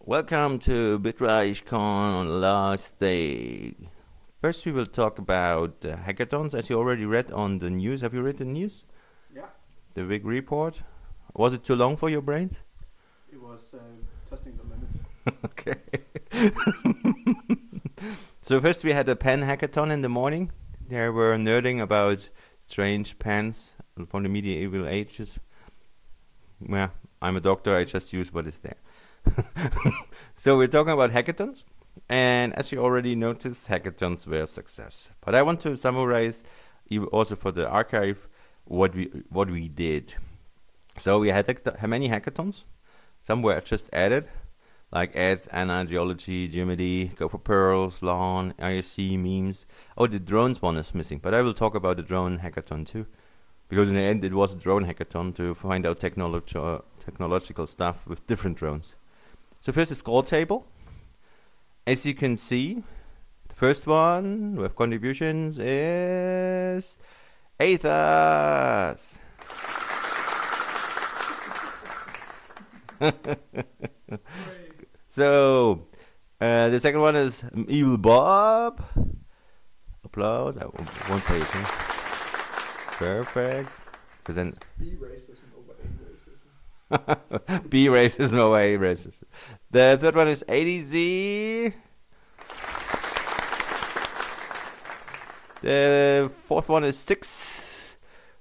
Welcome to BitRaichCon on last day. First we will talk about hackathons, as you already read on the news. Have you read the news? Yeah, The big report? Was it too long for your brains? it was testing the limit. Okay. So first we had a pen hackathon in the morning. There were nerding about strange pens from the medieval ages. Well, I'm a doctor, I just use what is there. So we're talking about hackathons, and as you already noticed, hackathons were a success. But I want to summarize, also for the archive, what we did. So we had many hackathons. Some were just added, like Ads, Anna, Geology, Geomedy, Go for Pearls, Lawn, IRC, Memes. Oh, the drones one is missing, but I will talk about the drone hackathon too, because in the end it was a drone hackathon to find out technological stuff with different drones. So first the score table. As you can see, the first one with contributions is Aethas. So the second one is Evil Bob. Applause. I won't pay attention. Perfect. Because then B racism over A racism. B racism over A racism. The third one is ADZ. The fourth one is 6.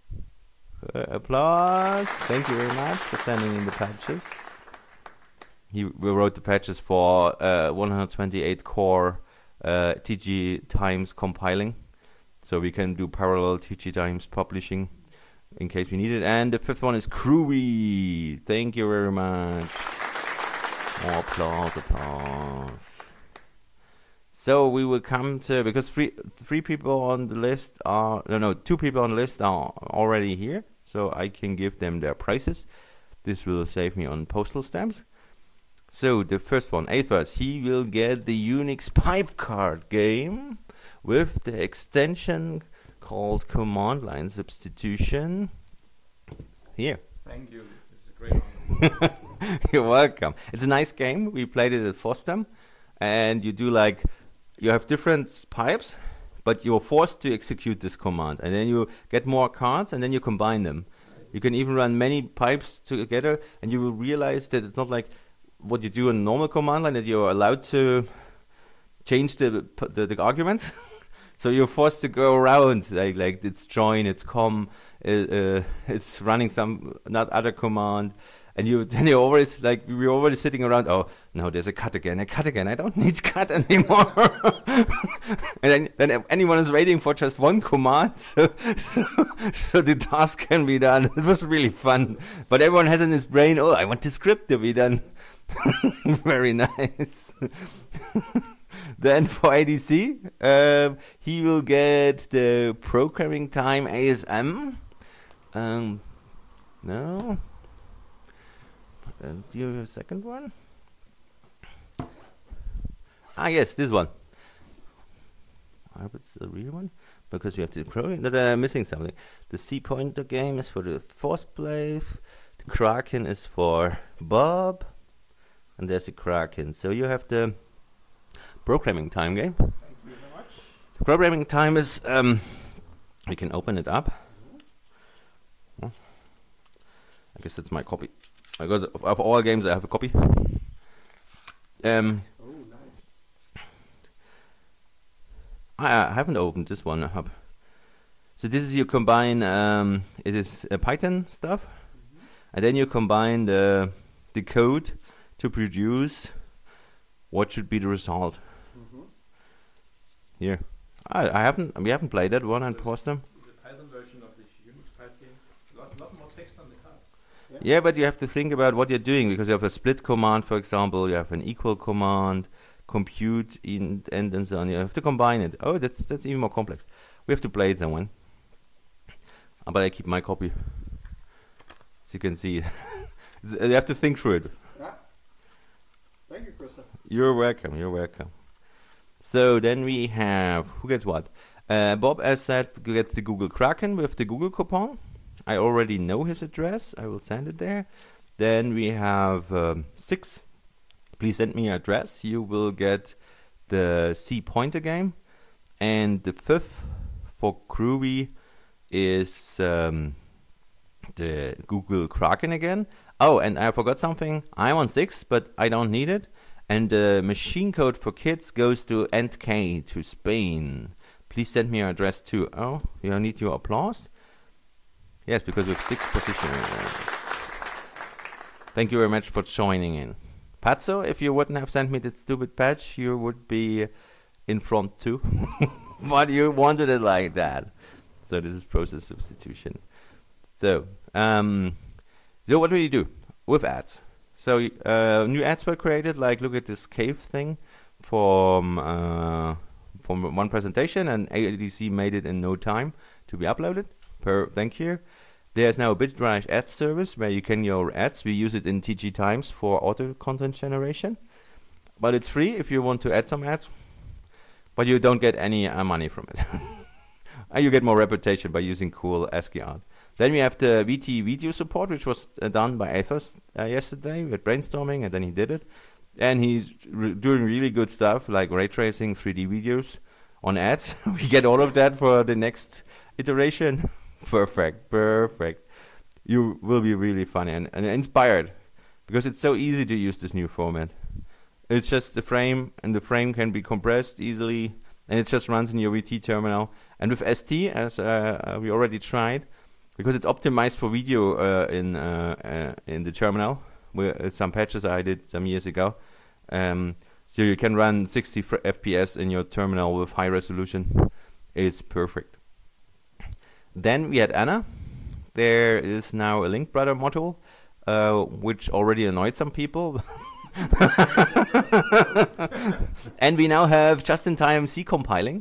Applause. Thank you very much for sending in the patches. We wrote the patches for 128 core TG times compiling. So we can do parallel TG times publishing in case we need it. And the fifth one is Crewy. Thank you very much. More applause. So we will come to, because three people on the list are, no, 2 people on the list are already here. So I can give them their prices. This will save me on postal stamps. So the first one, Aethas, he will get the Unix pipe card game with the extension called Command Line Substitution. Here. Thank you. This is a great honor. You're welcome. It's a nice game. We played it at FOSDEM, and you have different pipes, but you're forced to execute this command, and then you get more cards, and then you combine them. You can even run many pipes together, and you will realize that it's not like what you do in normal command line, that you're allowed to change the arguments. So you're forced to go around, like it's join, it's com, it's running some not other command, and you're always we're already sitting around. Oh no, there's a cut again. I don't need cut anymore. And then anyone is waiting for just one command, so the task can be done. It was really fun, but everyone has in his brain, oh, I want the script to be done. Very nice. Then for ADC, he will get the programming time ASM. No. Do you have a second one? Ah, yes, this one. I hope it's the real one, because we have to program. No, I'm missing something. The C pointer game is for the 4th place. The Kraken is for Bob. And there's the Kraken. So you have the programming time game. Thank you very much. The programming time is, we can open it up. I guess that's my copy. Because of all games I have a copy. Oh, nice. I haven't opened this one up. So this is you combine, it is Python stuff. And then you combine the code to produce what should be the result. Here, we haven't played that one and paused them. The Python version of this Unix pipe game. A lot more text on the cards. Yeah, but you have to think about what you're doing, because you have a split command, for example. You have an equal command, compute, and so on. You have to combine it. Oh, that's even more complex. We have to play it someone. But I keep my copy, so you can see. You have to think through it. Yeah. Thank you, Christoph. You're welcome. So then we have, who gets what? Bob, as said, gets the Google Kraken with the Google coupon. I already know his address. I will send it there. Then we have 6 please send me your address. You will get the C Pointer game. And the fifth for Groovy is the Google Kraken again. Oh, and I forgot something. I'm on 6, but I don't need it. And the machine code for kids goes to NK to Spain. Please send me your address too. Oh, you need your applause? Yes, because we have 6 positions. Thank you very much for joining in. Patso, if you wouldn't have sent me that stupid patch, you would be in front too. But you wanted it like that. So this is process substitution. So what do you do with ads? So new ads were created. Like, look at this cave thing from one presentation, and ADC made it in no time to be uploaded. Thank you. There's now a Bitrage ad service where you can your ads. We use it in TG Times for auto content generation, but it's free if you want to add some ads. But you don't get any money from it. You get more reputation by using cool ASCII art. Then we have the VT video support, which was done by Athos yesterday with brainstorming, and then he did it. And he's doing really good stuff like ray tracing 3D videos on ads. We get all of that for the next iteration. Perfect. You will be really funny and inspired, because it's so easy to use this new format. It's just the frame, and the frame can be compressed easily, and it just runs in your VT terminal. And with ST, as we already tried, because it's optimized for video in the terminal, with some patches I did some years ago. So you can run 60 FPS in your terminal with high resolution. It's perfect. Then we had Anna. There is now a Link Brother module, which already annoyed some people. And we now have just-in-time C compiling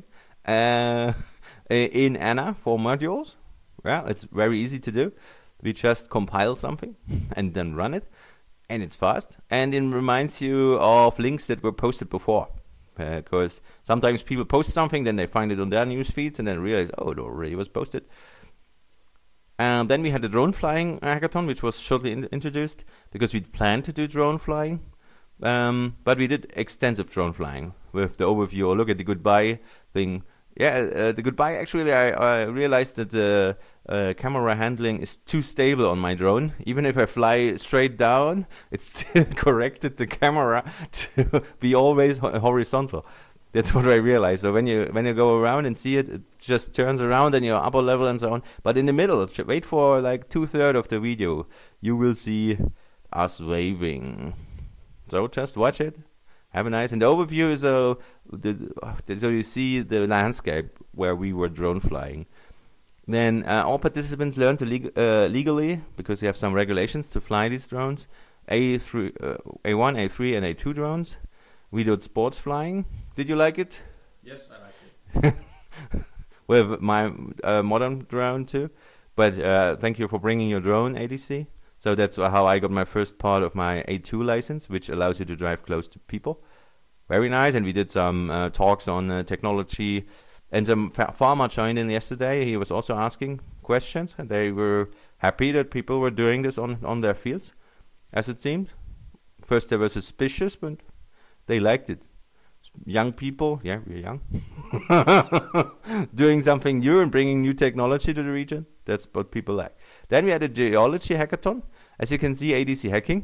in Anna for modules. Yeah, it's very easy to do. We just compile something and then run it, and it's fast. And it reminds you of links that were posted before. Because sometimes people post something, then they find it on their news feeds, and then realize, oh, it already was posted. Then we had the drone flying hackathon, which was shortly introduced, because we planned to do drone flying. But we did extensive drone flying with the overview, or look at the goodbye thing. Yeah, the goodbye, actually, I realized that the camera handling is too stable on my drone. Even if I fly straight down, it still corrected the camera to be always horizontal. That's what I realized. So when you go around and see it, it just turns around and your upper level and so on. But in the middle, wait for like 2/3 of the video, you will see us waving. So just watch it. Have a nice. And the overview is so you see the landscape where we were drone flying. Then all participants learn to legally, because we have some regulations to fly these drones. A1, A3, and A2 drones. We did sports flying. Did you like it? Yes, I like it. With my modern drone too. But thank you for bringing your drone, ADC. So that's how I got my first part of my A2 license, which allows you to drive close to people. Very nice. And we did some talks on technology. And some farmer joined in yesterday. He was also asking questions, and they were happy that people were doing this on their fields, as it seemed. First they were suspicious, but they liked it. Young people, yeah, we're young, doing something new and bringing new technology to the region. That's what people like. Then we had a geology hackathon. As you can see, ADC hacking.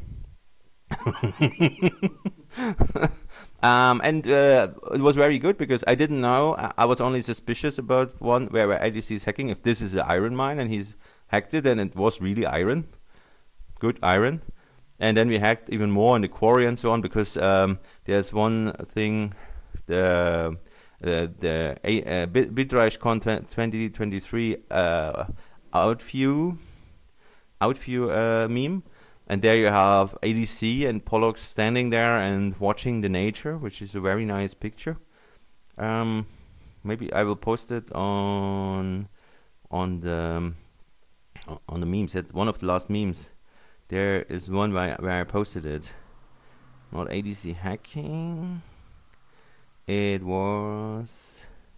And it was very good, because I didn't know. I was only suspicious about one where ADC is hacking. If this is an iron mine and he's hacked it, and it was really iron, good iron. And then we hacked even more in the quarry and so on, because there's one thing, the Bitrage Content 2023 outview meme. And there you have ADC and Pollux standing there and watching the nature, which is a very nice picture. Maybe I will post it on the memes. It's one of the last memes. There is one where I posted it. Not ADC hacking. It was...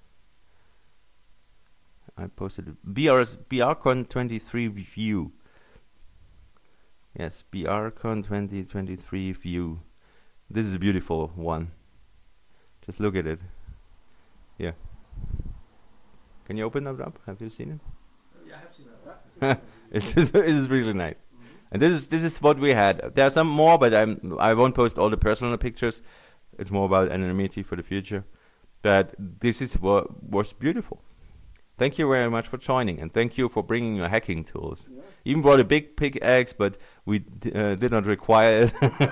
I posted it. BRCon 23 view. Yes, BRCon 2023 view. This is a beautiful one. Just look at it. Yeah. Can you open it up? Have you seen it? Yeah, I have seen that. It is really nice. And this is what we had. There are some more, but I won't post all the personal pictures. It's more about anonymity for the future. But this is what was beautiful. Thank you very much for joining, and thank you for bringing your hacking tools. Yeah. Even brought a big pickaxe, but we did not require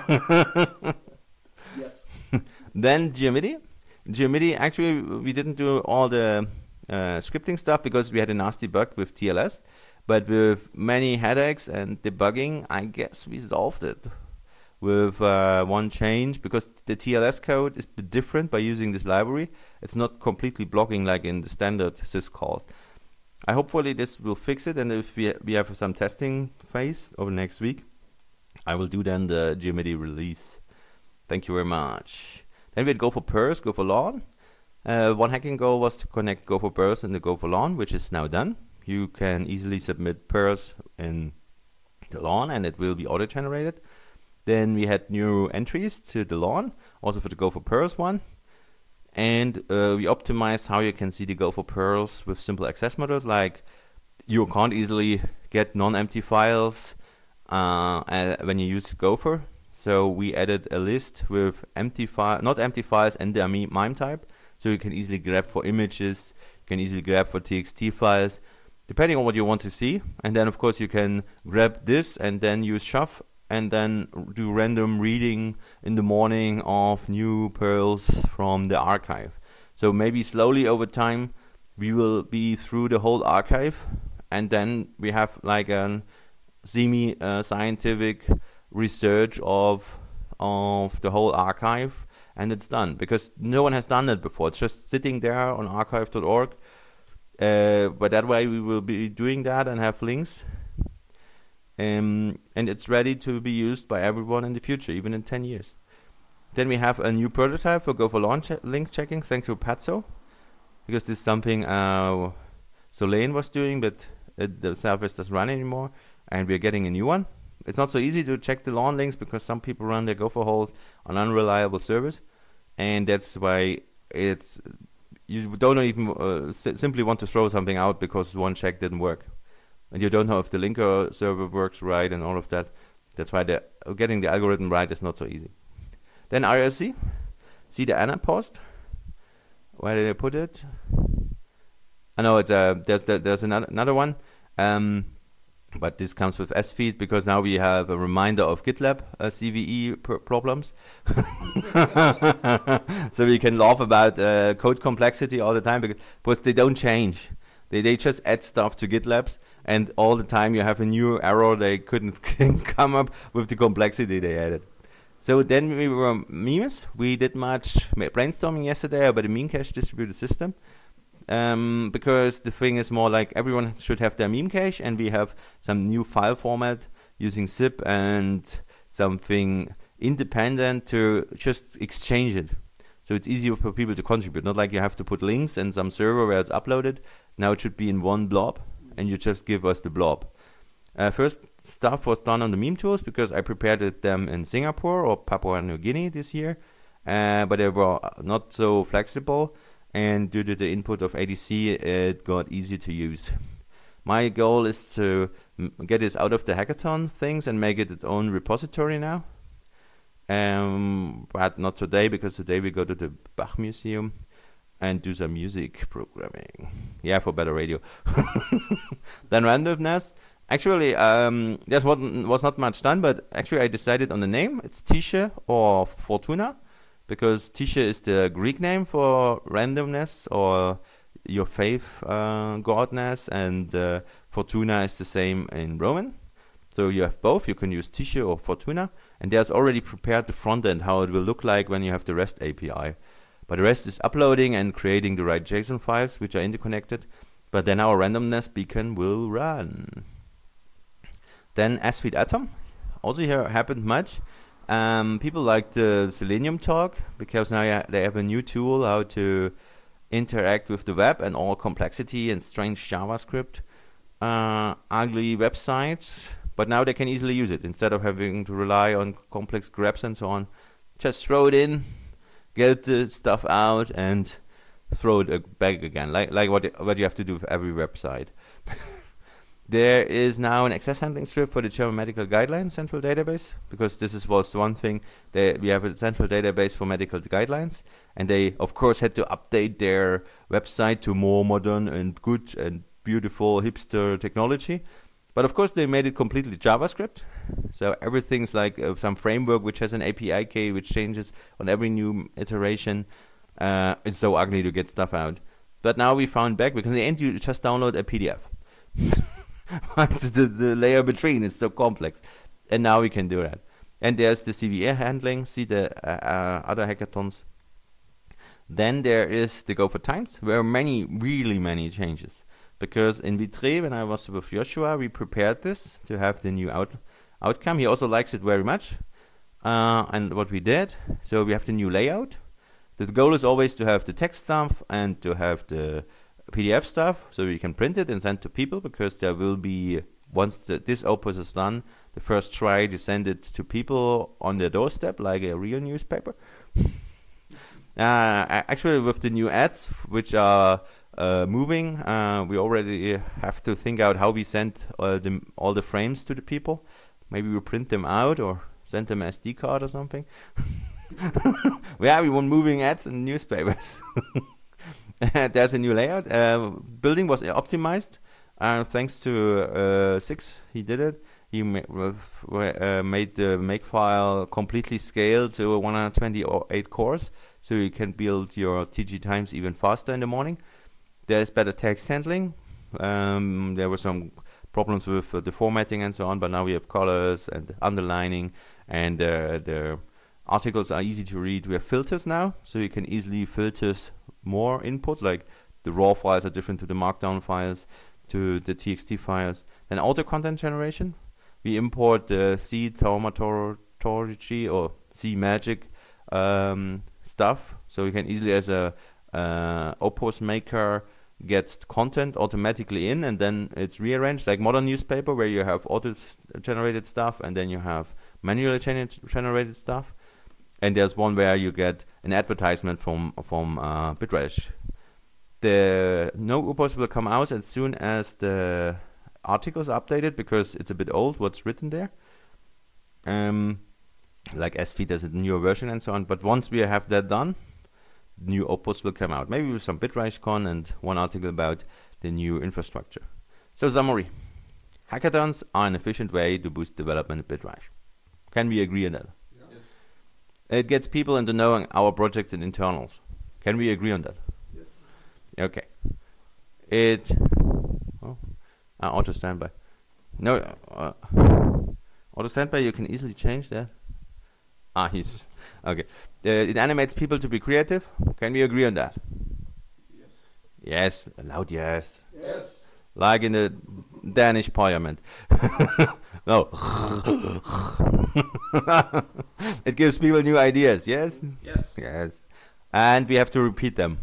it. Yes. Then Geomidi. Geomidi, actually, we didn't do all the scripting stuff because we had a nasty bug with TLS. But with many headaches and debugging, I guess we solved it with one change, because the TLS code is different by using this library. It's not completely blocking like in the standard syscalls. Hopefully this will fix it, and if we have some testing phase over next week, I will do then the Geomidi release. Thank you very much. Then we'd go for Purse, go for LAN. One hacking goal was to connect Go for Purse and the Go for LAN, which is now done. You can easily submit Purse in the LAN and it will be auto-generated. Then we had new entries to the LAN, also for the Go for Purse one. And we optimized how you can see the Go for Purse with simple access method, like you can't easily get non-empty files when you use Gopher. So we added a list with not empty files and the MIME type. So you can easily grab for images, you can easily grab for TXT files, depending on what you want to see. And then of course you can grab this and then use shove and then do random reading in the morning of new pearls from the archive. So maybe slowly over time we will be through the whole archive, and then we have like a semi-scientific research of the whole archive, and it's done, because no one has done it before. It's just sitting there on archive.org. But that way we will be doing that and have links. And it's ready to be used by everyone in the future, even in 10 years. Then we have a new prototype for Go for LAN link checking, thanks to Patso, because this is something Solane was doing, but the service doesn't run anymore, and we're getting a new one. It's not so easy to check the LAN links because some people run their Gopher holes on unreliable servers, and that's why you don't even simply want to throw something out because one check didn't work. And you don't know if the linker server works right and all of that. That's why getting the algorithm right is not so easy. Then IRC. See the Anna post? Where did I put it? I know it's there's another one. But this comes with SFeed, because now we have a reminder of GitLab CVE problems. So we can laugh about code complexity all the time, because they don't change. They just add stuff to GitLabs, and all the time you have a new error. They couldn't come up with the complexity they added. So then we were memes. We did much brainstorming yesterday about a meme cache distributed system. Because the thing is more like everyone should have their meme cache, and we have some new file format using zip and something independent to just exchange it. So it's easier for people to contribute. Not like you have to put links and some server where it's uploaded. Now it should be in one blob, and you just give us the blob. First stuff was done on the meme tools, because I prepared them in Singapore or Papua New Guinea this year, but they were not so flexible. And due to the input of ADC, it got easier to use. My goal is to get this out of the hackathon things and make it its own repository now. But not today, because today we go to the Bach Museum and do some music programming. Yeah, for better radio. Then randomness. Actually, there's was not much done, but actually I decided on the name. It's Tisha or Fortuna, because Tisha is the Greek name for randomness or your faith godness, and Fortuna is the same in Roman. So you have both. You can use Tisha or Fortuna, and there's already prepared the front end, how it will look like when you have the REST API. But the rest is uploading and creating the right JSON files, which are interconnected. But then our randomness beacon will run. Then SFeed Atom. Also here happened much. People like the Selenium talk, because now they have a new tool how to interact with the web and all complexity and strange JavaScript, ugly websites. But now they can easily use it instead of having to rely on complex grabs and so on. just throw it in, get the stuff out, and throw it back again, like what you have to do for every website. There is now an access handling script for the German Medical Guidelines Central Database, because was one thing. We have a central database for medical guidelines, and they, of course, had to update their website to more modern and good and beautiful hipster technology. But of course, they made it completely JavaScript. So everything's like some framework which has an API key which changes on every new iteration. It's so ugly to get stuff out. But now we found back, because in the end you just download a PDF. the layer between is so complex, and now we can do that. And there's the CVE handling, see the other hackathons. Then there is the Go for Times, where really many changes, because in Vitré, when I was with Joshua, we prepared this to have the new outcome. He also likes it very much, and what we did, so we have the new layout. The goal is always to have the text stuff and to have the PDF stuff, so we can print it and send to people, because there will be, once this opus is done, the first try to send it to people on their doorstep, like a real newspaper. Actually, with the new ads, which are moving, we already have to think out how we send all the frames to the people. Maybe we print them out or send them an SD card or something. Yeah, we want moving ads in newspapers. There's a new layout. Building was optimized thanks to Six. He did it. He made the Makefile completely scaled to 128 cores, so you can build your TG times even faster in the morning. There's better text handling. There were some problems with the formatting and so on, but now we have colors and underlining, and the articles are easy to read. We have filters now, so you can easily filter more input, like the raw files are different to the markdown files, to the TXT files. Then auto content generation. We import the C Thaumaturgy or C Magic stuff, so you can easily, as a opus maker, get content automatically in, and then it's rearranged like modern newspaper, where you have auto-generated stuff and then you have manually generated stuff. And there's one where you get an advertisement from Bitrage. The no opus will come out as soon as the articles are updated, because it's a bit old what's written there. Like SFeed, there's a newer version and so on. But once we have that done, new opus will come out. Maybe with some BitRiceCon and one article about the new infrastructure. So summary. Hackathons are an efficient way to boost development at BitRice. Can we agree on that? It gets people into knowing our projects and internals. Can we agree on that? Yes. Okay. Auto standby. No, auto standby, you can easily change that. He's okay. It animates people to be creative. Can we agree on that? Yes. Yes, a loud yes. Yes. Like in the Danish parliament. No. It gives people new ideas, yes? Yes. Yes. And we have to repeat them.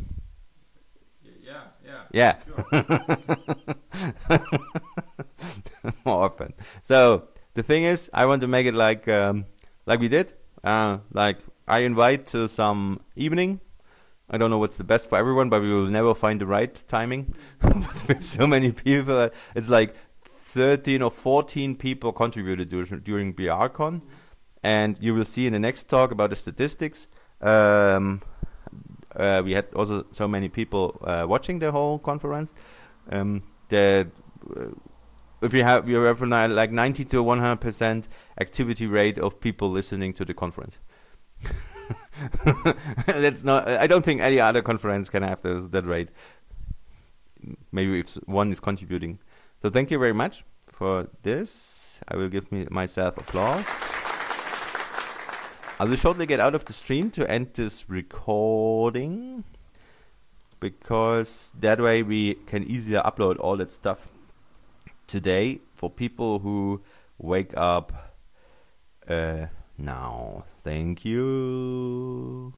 Yeah. Yeah. More often. So the thing is, I want to make it like we did. Like I invite to some evening. I don't know what's the best for everyone, but we will never find the right timing. With so many people, it's like 13 or 14 people contributed during BRCon, and you will see in the next talk about the statistics. We had also so many people watching the whole conference. That if we have like 90 to 100% activity rate of people listening to the conference. That's not. I don't think any other conference can have that rate. Maybe if one is contributing. So thank you very much for this. I will give myself applause. I will shortly get out of the stream to end this recording, because that way we can easily upload all that stuff today for people who wake up now. Thank you.